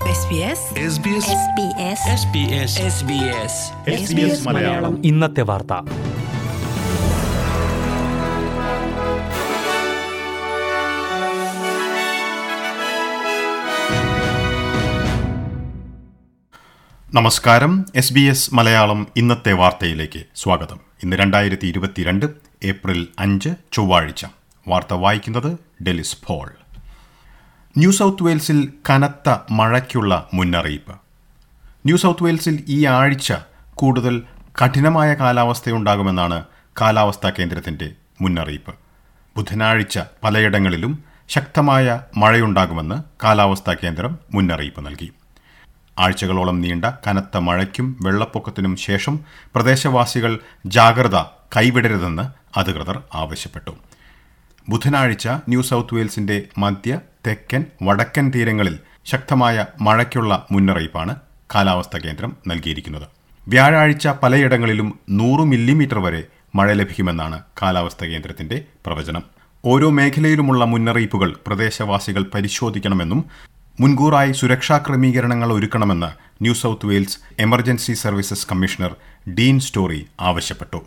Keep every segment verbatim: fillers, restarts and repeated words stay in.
മലയാളം ഇന്നത്തെ വാർത്ത. നമസ്കാരം. എസ് ബി എസ് മലയാളം ഇന്നത്തെ വാർത്തയിലേക്ക് സ്വാഗതം. ഇന്ന് രണ്ടായിരത്തി ഇരുപത്തിരണ്ട് ഏപ്രിൽ അഞ്ച് ചൊവ്വാഴ്ച. വാർത്ത വായിക്കുന്നത് ഡെലിസ് പോൾ. ന്യൂ സൗത്ത് വെയിൽസിൽ കനത്ത മഴയ്ക്കുള്ള മുന്നറിയിപ്പ്. ന്യൂ സൗത്ത് വെയിൽസിൽ ഈ ആഴ്ച കൂടുതൽ കഠിനമായ കാലാവസ്ഥയുണ്ടാകുമെന്നാണ് കാലാവസ്ഥാ കേന്ദ്രത്തിന്റെ മുന്നറിയിപ്പ്. ബുധനാഴ്ച പലയിടങ്ങളിലും ശക്തമായ മഴയുണ്ടാകുമെന്ന് കാലാവസ്ഥാ കേന്ദ്രം മുന്നറിയിപ്പ് നൽകി. ആഴ്ചകളോളം നീണ്ട കനത്ത മഴയ്ക്കും വെള്ളപ്പൊക്കത്തിനും ശേഷം പ്രദേശവാസികൾ ജാഗ്രത കൈവിടരുതെന്ന് അധികൃതർ ആവശ്യപ്പെട്ടു. ബുധനാഴ്ച ന്യൂ സൗത്ത് വെയിൽസിന്റെ മധ്യ, തെക്കൻ, വടക്കൻ തീരങ്ങളിൽ ശക്തമായ മഴയ്ക്കുള്ള മുന്നറിയിപ്പാണ് കാലാവസ്ഥാ കേന്ദ്രം നൽകിയിരിക്കുന്നത്. വ്യാഴാഴ്ച പലയിടങ്ങളിലും നൂറ് മില്ലിമീറ്റർ വരെ മഴ ലഭിക്കുമെന്നാണ് കാലാവസ്ഥാ കേന്ദ്രത്തിന്റെ പ്രവചനം. ഓരോ മേഖലയിലുമുള്ള മുന്നറിയിപ്പുകൾ പ്രദേശവാസികൾ പരിശോധിക്കണമെന്നും മുൻകൂറായി സുരക്ഷാ ക്രമീകരണങ്ങൾ ഒരുക്കണമെന്ന് New South Wales emergency services commissioner Dean Storey ആവശ്യപ്പെട്ടു.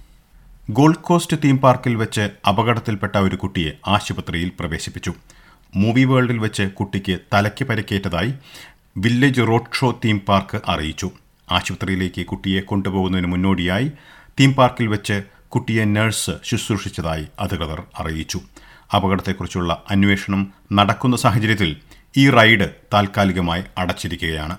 ഗോൾഡ് കോസ്റ്റ് തീം പാർക്കിൽ വെച്ച് അപകടത്തിൽപ്പെട്ട ഒരു കുട്ടിയെ ആശുപത്രിയിൽ പ്രവേശിപ്പിച്ചു. മൂവി വേൾഡിൽ വെച്ച് കുട്ടിക്ക് തലയ്ക്ക് പരിക്കേറ്റതായി Village Roadshow theme park അറിയിച്ചു. ആശുപത്രിയിലേക്ക് കുട്ടിയെ കൊണ്ടുപോകുന്നതിന് മുന്നോടിയായി തീം പാർക്കിൽ വെച്ച് കുട്ടിയെ നഴ്സ് ശുശ്രൂഷിച്ചതായി അധികൃതർ അറിയിച്ചു. അപകടത്തെക്കുറിച്ചുള്ള അന്വേഷണം നടക്കുന്ന സാഹചര്യത്തിൽ ഈ റൈഡ് താൽക്കാലികമായി അടച്ചിരിക്കുകയാണ്.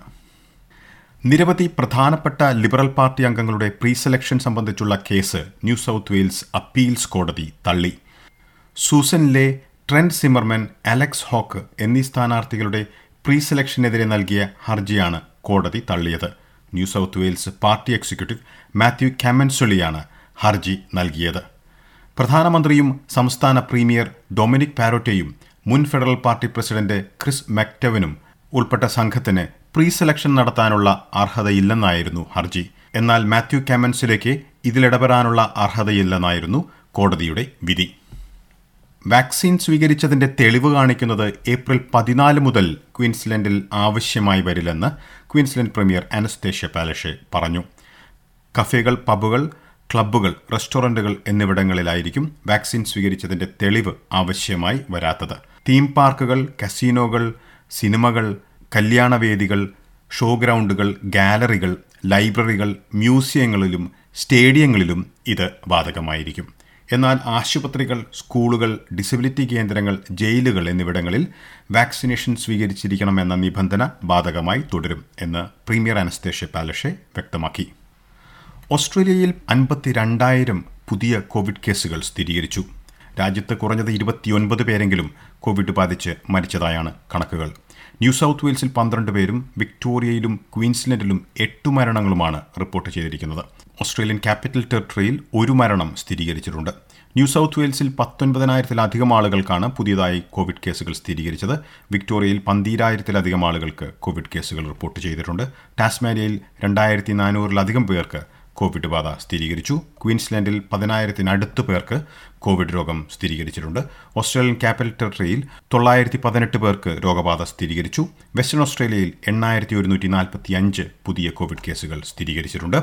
നിരവധി പ്രധാനപ്പെട്ട ലിബറൽ പാർട്ടി അംഗങ്ങളുടെ പ്രീ സെലക്ഷൻ സംബന്ധിച്ചുള്ള case New South Wales appeals കോടതി തള്ളി. Susan Ley, Trent Zimmerman, Alex Hawke എന്നീ സ്ഥാനാർത്ഥികളുടെ പ്രീ സെലക്ഷനെതിരെ നൽകിയ ഹർജിയാണ് കോടതി തള്ളിയത്. New South Wales party executive Matthew കാമൻസൊളിയാണ് ഹർജി നൽകിയത്. പ്രധാനമന്ത്രിയും സംസ്ഥാന പ്രീമിയർ ഡൊമിനിക് പാരോറ്റയും മുൻ ഫെഡറൽ പാർട്ടി പ്രസിഡന്റ് ക്രിസ് മെക്ടവനും ഉൾപ്പെട്ട സംഘത്തിന് പ്രീ സെലക്ഷൻ നടത്താനുള്ള അർഹതയില്ലെന്നായിരുന്നു ഹർജി. എന്നാൽ മാത്യു കാമൻസിലേക്ക് ഇതിലിടപെടാനുള്ള അർഹതയില്ലെന്നായിരുന്നു കോടതിയുടെ വിധി. വാക്സിൻ സ്വീകരിച്ചതിന്റെ തെളിവ് കാണിക്കുന്നത് ഏപ്രിൽ പതിനാല് മുതൽ ക്വീൻസ്ലൻഡിൽ ആവശ്യമായി വരില്ലെന്ന് ക്വീൻസ്ലൻഡ് പ്രീമിയർ അനസ്തേഷ്യ പാലഷെ പറഞ്ഞു. കഫേകൾ, പബുകൾ, ക്ലബ്ബുകൾ, റെസ്റ്റോറന്റുകൾ എന്നിവിടങ്ങളിലായിരിക്കും വാക്സിൻ സ്വീകരിച്ചതിന്റെ തെളിവ് ആവശ്യമായി വരാത്തത്. തീം പാർക്കുകൾ, കസീനോകൾ, സിനിമകൾ, കല്യാണവേദികൾ, ഷോ ഗ്രൗണ്ടുകൾ, ഗാലറികൾ, ലൈബ്രറികൾ, മ്യൂസിയങ്ങളിലും സ്റ്റേഡിയങ്ങളിലും ഇത് ബാധകമായിരിക്കും. എന്നാൽ ആശുപത്രികൾ, സ്കൂളുകൾ, ഡിസബിലിറ്റി കേന്ദ്രങ്ങൾ, ജയിലുകൾ എന്നിവിടങ്ങളിൽ വാക്സിനേഷൻ സ്വീകരിച്ചിരിക്കണമെന്ന നിബന്ധന ബാധകമായി തുടരും എന്ന് പ്രീമിയർ അനസ്തേഷ്യ പാലഷെ വ്യക്തമാക്കി. ഓസ്ട്രേലിയയിൽ അൻപത്തിരണ്ടായിരം പുതിയ കോവിഡ് കേസുകൾ സ്ഥിരീകരിച്ചു. രാജ്യത്ത് കുറഞ്ഞത് ഇരുപത്തിയൊൻപത് പേരെങ്കിലും കോവിഡ് ബാധിച്ച് മരിച്ചതായാണ് കണക്കുകൾ. ന്യൂ സൗത്ത് വെയിൽസിൽ പന്ത്രണ്ട് പേരും വിക്ടോറിയയിലും ക്വീൻസ്ലൻഡിലും എട്ട് മരണങ്ങളുമാണ് റിപ്പോർട്ട് ചെയ്തിരിക്കുന്നത്. ഓസ്ട്രേലിയൻ ക്യാപിറ്റൽ ടെറിട്ടറിയിൽ ഒരു മരണം സ്ഥിരീകരിച്ചിട്ടുണ്ട്. ന്യൂ സൗത്ത് വെയിൽസിൽ പത്തൊൻപതിനായിരത്തിലധികം ആളുകൾക്കാണ് പുതിയതായി കോവിഡ് കേസുകൾ സ്ഥിരീകരിച്ചത്. വിക്ടോറിയയിൽ പന്തിരായിരത്തിലധികം ആളുകൾക്ക് കോവിഡ് കേസുകൾ റിപ്പോർട്ട് ചെയ്തിട്ടുണ്ട്. ടാസ്മാനിയയിൽ രണ്ടായിരത്തി നാനൂറിലധികം പേർക്ക് കോവിഡ് ബാധ സ്ഥിരീകരിച്ചു. ക്വീൻസ്ലാൻഡിൽ പതിനായിരത്തിനടുത്ത് പേർക്ക് കോവിഡ് രോഗം സ്ഥിരീകരിച്ചിട്ടുണ്ട്. ഓസ്ട്രേലിയൻ ക്യാപിറ്റൽ ടെറിട്ടറിയിൽ തൊള്ളായിരത്തി പതിനെട്ട് പേർക്ക് രോഗബാധ സ്ഥിരീകരിച്ചു. വെസ്റ്റേൺ ഓസ്ട്രേലിയയിൽ എണ്ണായിരത്തി ഒരുന്നൂറ്റി നാൽപ്പത്തി അഞ്ച് പുതിയ കോവിഡ് കേസുകൾ സ്ഥിരീകരിച്ചിട്ടുണ്ട്.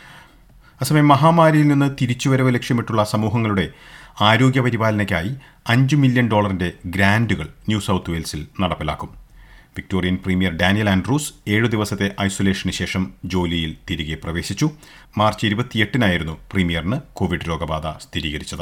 അസമയം മഹാമാരിയിൽ നിന്ന് തിരിച്ചുവരവ് ലക്ഷ്യമിട്ടുള്ള സമൂഹങ്ങളുടെ ആരോഗ്യ പരിപാലനയ്ക്കായി അഞ്ച് മില്യൺ ഡോളറിന്റെ ഗ്രാന്റുകൾ ന്യൂ സൗത്ത് വെയിൽസിൽ നടപ്പിലാക്കും. വിക്ടോറിയൻ പ്രീമിയർ ഡാനിയൽ ആൻഡ്രൂസ് ഏഴു ദിവസത്തെ ഐസൊലേഷന് ശേഷം ജോലിയിൽ തിരികെ പ്രവേശിച്ചു. മാർച്ച് ഇരുപത്തിയെട്ടിനായിരുന്നു പ്രീമിയറിന് കോവിഡ് രോഗബാധ സ്ഥിരീകരിച്ചത്.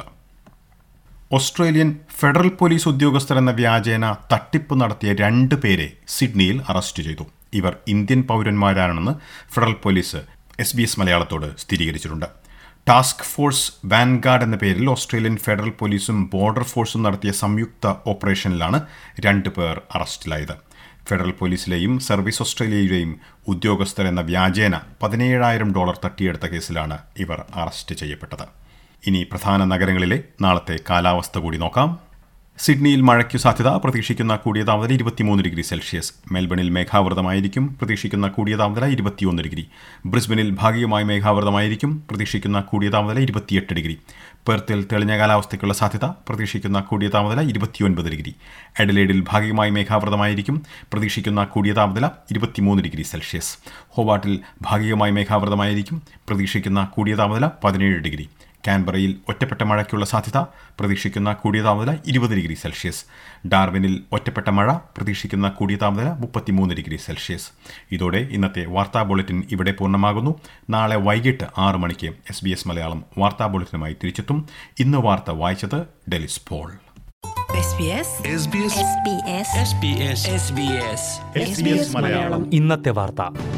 ഓസ്ട്രേലിയൻ ഫെഡറൽ പോലീസ് ഉദ്യോഗസ്ഥർ എന്ന വ്യാജേന തട്ടിപ്പ് നടത്തിയ രണ്ട് പേരെ സിഡ്നിയിൽ അറസ്റ്റ് ചെയ്തു. ഇവർ ഇന്ത്യൻ പൗരന്മാരാണെന്ന് federal police S B S മലയാളത്തോട് സ്ഥിരീകരിച്ചിട്ടുണ്ട്. ടാസ്ക് ഫോഴ്സ് വാൻഗാർഡ് എന്ന പേരിൽ ഓസ്ട്രേലിയൻ ഫെഡറൽ പോലീസും ബോർഡർ ഫോഴ്സും നടത്തിയ സംയുക്ത ഓപ്പറേഷനിലാണ് രണ്ട് പേർ അറസ്റ്റിലായത്. ഫെഡറൽ പോലീസിലെയും സർവീസ് ഓസ്ട്രേലിയയിലെയും ഉദ്യോഗസ്ഥർ എന്ന വ്യാജേന പതിനേഴായിരം ഡോളർ തട്ടിയെടുത്ത കേസിലാണ് ഇവർ അറസ്റ്റ് ചെയ്യപ്പെട്ടത്. ഇനി പ്രധാന നഗരങ്ങളിലെ നാളത്തെ കാലാവസ്ഥ കൂടി നോക്കാം. സിഡ്നിയിൽ മഴയ്ക്കു സാധ്യത, പ്രതീക്ഷിക്കുന്ന കൂടിയ താപനില ഇരുപത്തിമൂന്ന് ഡിഗ്രി സെൽഷ്യസ്. മെൽബണിൽ മേഘാവൃതമായിരിക്കും, പ്രതീക്ഷിക്കുന്ന കൂടിയ താപനില ഇരുപത്തിയൊന്ന് ഡിഗ്രി. ബ്രിസ്ബനിൽ ഭാഗികമായി മേഘാവൃതമായിരിക്കും, പ്രതീക്ഷിക്കുന്ന കൂടിയ താപനില ഇരുപത്തിയെട്ട് ഡിഗ്രി. പെർത്തിൽ തെളിഞ്ഞ കാലാവസ്ഥയ്ക്കുള്ള സാധ്യത, പ്രതീക്ഷിക്കുന്ന കൂടിയ താപനില ഇരുപത്തിയൊൻപത് ഡിഗ്രി. എഡലേഡിൽ ഭാഗികമായി മേഘാവൃതമായിരിക്കും, പ്രതീക്ഷിക്കുന്ന കൂടിയ താപനില ഇരുപത്തിമൂന്ന് ഡിഗ്രി സെൽഷ്യസ്. ഹോബാട്ടിൽ ഭാഗികമായി മേഘാവൃതമായിരിക്കും, പ്രതീക്ഷിക്കുന്ന കൂടിയ താപനില പതിനേഴ് ഡിഗ്രി. കാൻബറയിൽ ഒറ്റപ്പെട്ട മഴയ്ക്കുള്ള സാധ്യത, പ്രതീക്ഷിക്കുന്ന കൂടിയ താപനില ഇരുപത് ഡിഗ്രി സെൽഷ്യസ്. ഡാർവിനിൽ ഒറ്റപ്പെട്ട മഴ, പ്രതീക്ഷിക്കുന്ന കൂടിയ താപനില മുപ്പത്തിമൂന്ന് ഡിഗ്രി സെൽഷ്യസ്. ഇതോടെ ഇന്നത്തെ വാർത്താ ബുള്ളറ്റിൻ ഇവിടെ പൂർണ്ണമാകുന്നു. നാളെ വൈകിട്ട് ആറ് മണിക്ക് എസ് ബി എസ് മലയാളം വാർത്താ ബുള്ളറ്റിനുമായി തിരിച്ചെത്തും. ഇന്ന് വാർത്ത വായിച്ചത് ഡെലിസ് പോൾ. ഇന്നത്തെ വാർത്ത.